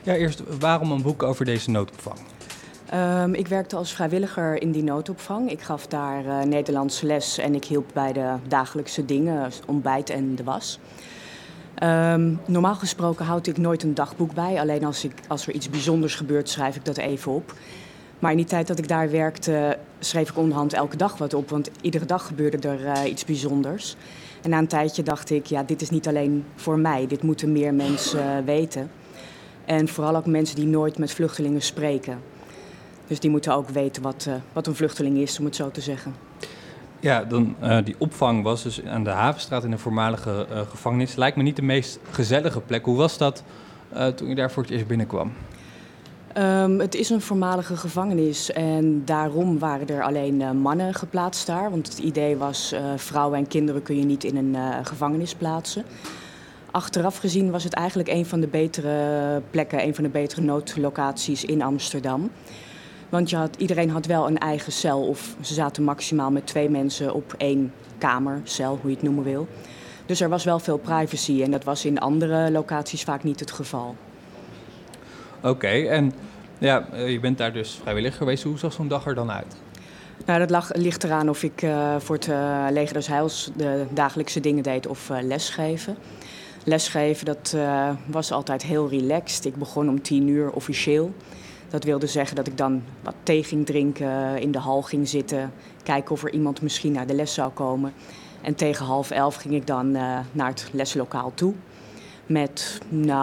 Ja, eerst, waarom een boek over deze noodopvang? Ik werkte als vrijwilliger in die noodopvang. Ik gaf daar Nederlands les en ik hielp bij de dagelijkse dingen, ontbijt en de was. Normaal gesproken houd ik nooit een dagboek bij. Alleen als er iets bijzonders gebeurt, schrijf ik dat even op. Maar in die tijd dat ik daar werkte, schreef ik onderhand elke dag wat op. Want iedere dag gebeurde er iets bijzonders. En na een tijdje dacht ik, ja, dit is niet alleen voor mij. Dit moeten meer mensen weten. En vooral ook mensen die nooit met vluchtelingen spreken. Dus die moeten ook weten wat een vluchteling is, om het zo te zeggen. Ja, die opvang was dus aan de Havenstraat in een voormalige gevangenis. Lijkt me niet de meest gezellige plek. Hoe was dat toen je daar voor het eerst binnenkwam? Het is een voormalige gevangenis en daarom waren er alleen mannen geplaatst daar. Want het idee was, vrouwen en kinderen kun je niet in een gevangenis plaatsen. Achteraf gezien was het eigenlijk een van de betere plekken, een van de betere noodlocaties in Amsterdam. Want iedereen had wel een eigen cel of ze zaten maximaal met 2 mensen op 1 kamer, cel, hoe je het noemen wil. Dus er was wel veel privacy en dat was in andere locaties vaak niet het geval. Oké, en ja, je bent daar dus vrijwilliger geweest. Hoe zag zo'n dag er dan uit? Nou, dat ligt eraan of ik voor het Leger des Heils de dagelijkse dingen deed of lesgeven. Lesgeven, dat was altijd heel relaxed. Ik begon om 10:00 officieel. Dat wilde zeggen dat ik dan wat thee ging drinken, in de hal ging zitten, kijken of er iemand misschien naar de les zou komen. En tegen 10:30 ging ik dan naar het leslokaal toe met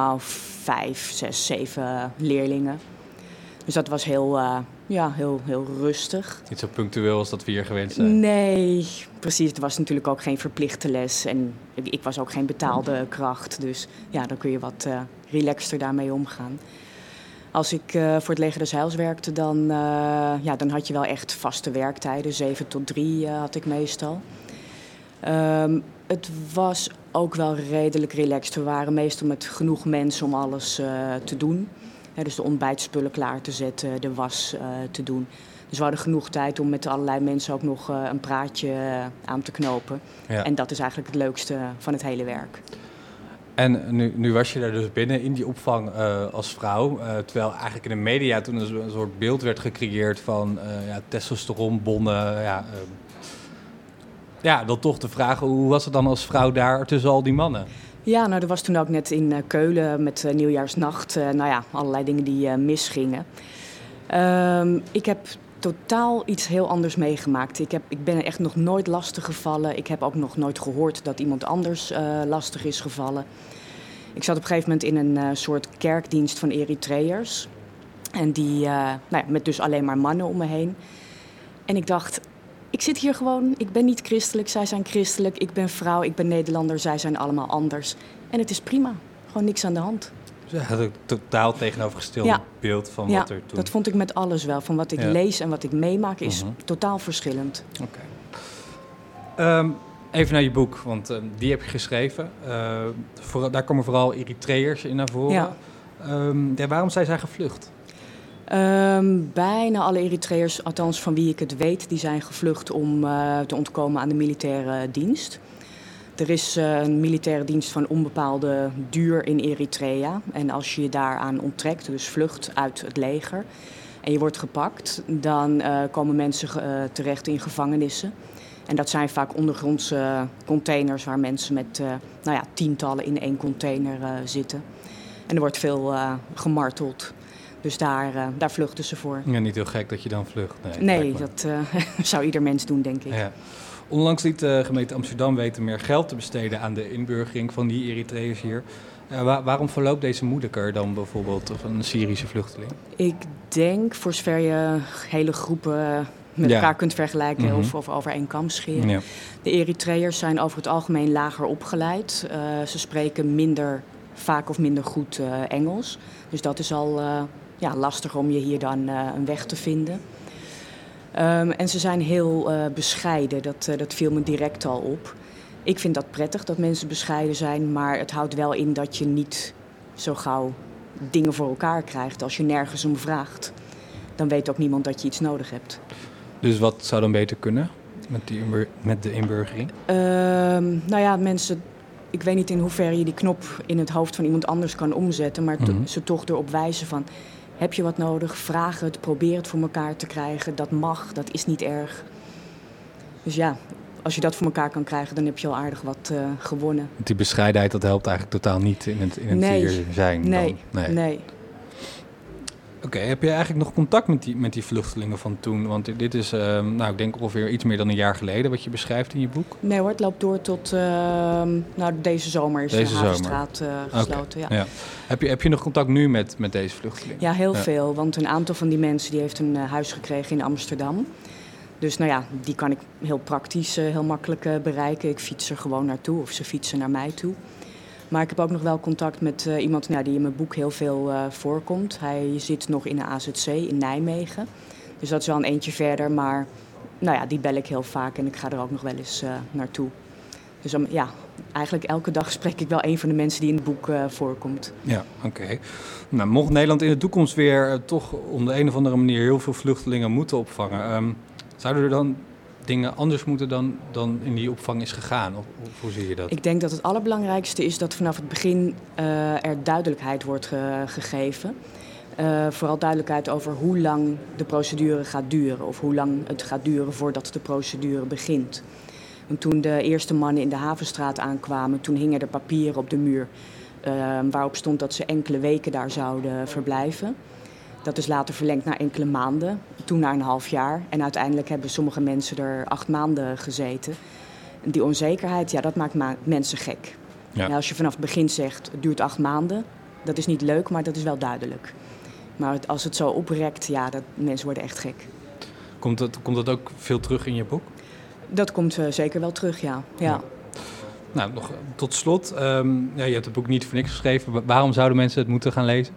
5, 6, 7 leerlingen. Dus dat was heel rustig. Niet zo punctueel als dat we hier gewend zijn. Nee, precies. Het was natuurlijk ook geen verplichte les en ik was ook geen betaalde kracht. Dus ja, dan kun je wat relaxter daarmee omgaan. Als ik voor het Leger des Heils werkte, dan had je wel echt vaste werktijden. 7 tot 3 had ik meestal. Het was ook wel redelijk relaxed. We waren meestal met genoeg mensen om alles te doen. Dus de ontbijtspullen klaar te zetten, de was te doen. Dus we hadden genoeg tijd om met allerlei mensen ook nog een praatje aan te knopen. Ja. En dat is eigenlijk het leukste van het hele werk. En nu was je daar dus binnen in die opvang als vrouw. Terwijl eigenlijk in de media toen een soort beeld werd gecreëerd van testosteronbonnen. Dan toch te vragen, hoe was het dan als vrouw daar tussen al die mannen? Ja, nou, er was toen ook net in Keulen met Nieuwjaarsnacht allerlei dingen die misgingen. Ik heb totaal iets heel anders meegemaakt. Ik ben echt nog nooit lastig gevallen. Ik heb ook nog nooit gehoord dat iemand anders lastig is gevallen. Ik zat op een gegeven moment in een soort kerkdienst van Eritreërs. En die, met dus alleen maar mannen om me heen. En ik dacht, ik zit hier gewoon, ik ben niet christelijk, zij zijn christelijk. Ik ben vrouw, ik ben Nederlander, zij zijn allemaal anders. En het is prima, gewoon niks aan de hand. Dus je had een totaal tegenovergestelde beeld van wat er toen... dat vond ik met alles wel. Van wat ik lees en wat ik meemaak is totaal verschillend. Oké. Even naar je boek, want die heb je geschreven. Daar komen vooral Eritreërs in naar voren. Ja. Waarom zijn zij gevlucht? Bijna alle Eritreërs, althans van wie ik het weet, die zijn gevlucht om te ontkomen aan de militaire dienst. Er is een militaire dienst van onbepaalde duur in Eritrea. En als je je daaraan onttrekt, dus vlucht uit het leger, en je wordt gepakt, dan komen mensen terecht in gevangenissen. En dat zijn vaak ondergrondse containers waar mensen met tientallen in 1 container zitten. En er wordt veel gemarteld. Dus daar vluchten ze voor. Ja, niet heel gek dat je dan vlucht. Nee, dat zou ieder mens doen, denk ik. Ja. Onlangs liet de gemeente Amsterdam weten meer geld te besteden aan de inburgering van die Eritreërs hier. Waarom verloopt deze moeilijker dan bijvoorbeeld een Syrische vluchteling? Ik denk, voor zover je hele groepen met elkaar kunt vergelijken of over één kam scheren. Ja. De Eritreërs zijn over het algemeen lager opgeleid. Ze spreken minder vaak of minder goed Engels. Dus dat is al lastig om je hier dan een weg te vinden. En ze zijn heel bescheiden, dat viel me direct al op. Ik vind dat prettig dat mensen bescheiden zijn, maar het houdt wel in dat je niet zo gauw dingen voor elkaar krijgt. Als je nergens om vraagt, dan weet ook niemand dat je iets nodig hebt. Dus wat zou dan beter kunnen met de inburgering? Mensen ik weet niet in hoeverre je die knop in het hoofd van iemand anders kan omzetten, maar ze toch erop wijzen van, heb je wat nodig? Vraag het, probeer het voor elkaar te krijgen. Dat mag, dat is niet erg. Dus ja, als je dat voor elkaar kan krijgen, dan heb je al aardig wat gewonnen. Die bescheidenheid, dat helpt eigenlijk totaal niet in het hier zijn. Nee. Oké, heb je eigenlijk nog contact met die vluchtelingen van toen? Want dit is, ik denk ongeveer iets meer dan een jaar geleden wat je beschrijft in je boek. Nee hoor, het loopt door tot deze zomer is de Havenstraat gesloten. Okay. Ja. Heb je nog contact nu met deze vluchtelingen? Ja, heel veel. Want een aantal van die mensen die heeft een huis gekregen in Amsterdam. Dus die kan ik heel praktisch, heel makkelijk bereiken. Ik fiets er gewoon naartoe of ze fietsen naar mij toe. Maar ik heb ook nog wel contact met iemand die in mijn boek heel veel voorkomt. Hij zit nog in de AZC in Nijmegen. Dus dat is wel een eentje verder. Maar die bel ik heel vaak en ik ga er ook nog wel eens naartoe. Dus eigenlijk elke dag spreek ik wel een van de mensen die in het boek voorkomt. Ja, oké. Nou, mocht Nederland in de toekomst weer toch op de een of andere manier heel veel vluchtelingen moeten opvangen, zouden er dan dingen anders moeten dan in die opvang is gegaan? Of hoe zie je dat? Ik denk dat het allerbelangrijkste is dat vanaf het begin er duidelijkheid wordt gegeven. Vooral duidelijkheid over hoe lang de procedure gaat duren. Of hoe lang het gaat duren voordat de procedure begint. En toen de eerste mannen in de Havenstraat aankwamen, toen hingen er papieren op de muur waarop stond dat ze enkele weken daar zouden verblijven. Dat is later verlengd naar enkele maanden, toen naar een half jaar. En uiteindelijk hebben sommige mensen er 8 maanden gezeten. En die onzekerheid, dat maakt mensen gek. Ja. Als je vanaf het begin zegt, het duurt 8 maanden, dat is niet leuk, maar dat is wel duidelijk. Maar als het zo oprekt, mensen worden echt gek. Komt dat ook veel terug in je boek? Dat komt zeker wel terug, ja. Nou, nog tot slot. Je hebt het boek niet voor niks geschreven. Waarom zouden mensen het moeten gaan lezen?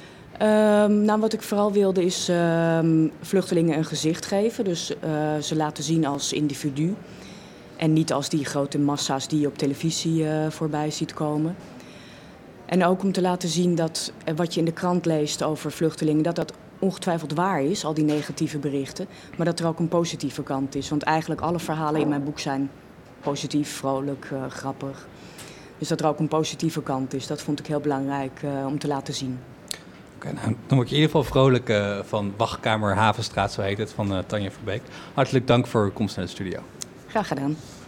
Wat ik vooral wilde is vluchtelingen een gezicht geven. Dus ze laten zien als individu. En niet als die grote massa's die je op televisie voorbij ziet komen. En ook om te laten zien dat wat je in de krant leest over vluchtelingen, dat ongetwijfeld waar is, al die negatieve berichten. Maar dat er ook een positieve kant is. Want eigenlijk alle verhalen in mijn boek zijn positief, vrolijk, grappig. Dus dat er ook een positieve kant is, dat vond ik heel belangrijk om te laten zien. Okay, dan word je in ieder geval vrolijk van Wachtkamer Havenstraat, zo heet het, van Tanja Verbeek. Hartelijk dank voor uw komst naar de studio. Graag gedaan.